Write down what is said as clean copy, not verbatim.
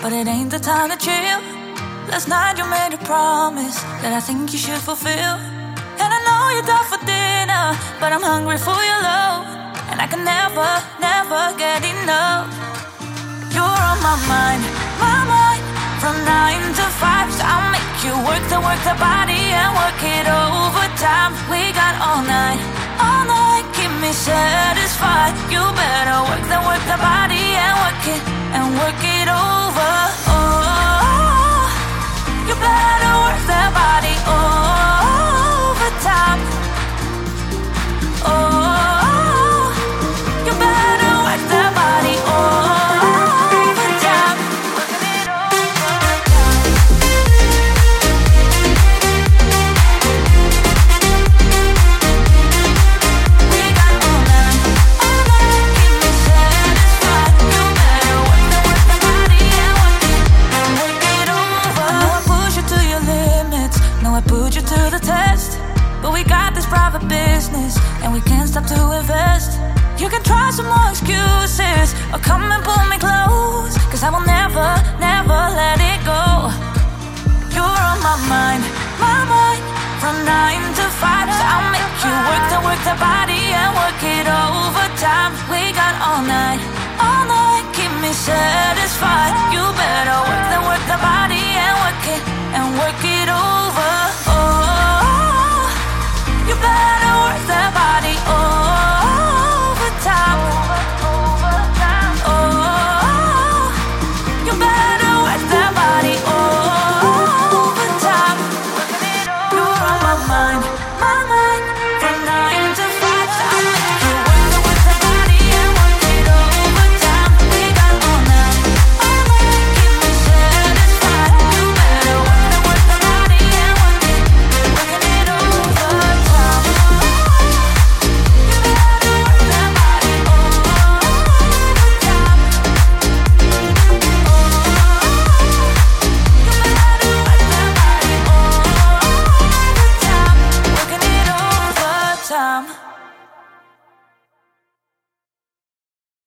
but it ain't the time to chill. Last night you made a promise that I think you should fulfill. And I know you're down for dinner, but I'm hungry for your love, and I can never, never get enough. You're on my mind, from 9 to 5. So I'll make you work the body and work it overtime. We got all night, keep me satisfied. You better work the body and work it over. Oh, you better work that body overtime. Oh, you better work that body overtime. Working it overtime. We got all night, keep me satisfied. You better work the body and work it over. I know I push you to your limits, know I put you to the test, but we got this private business, and we can't stop to invest. You can try some more excuses, or come and pull me close, cause I will never, never let it go. You're on my mind, from 9 to 5. So I'll make you work the body and work it overtime. We got all night, keep me satisfied. You better work the body and work it over. Oh, you better work that body overtime. Oh, you better work that body overtime. You're on my mind,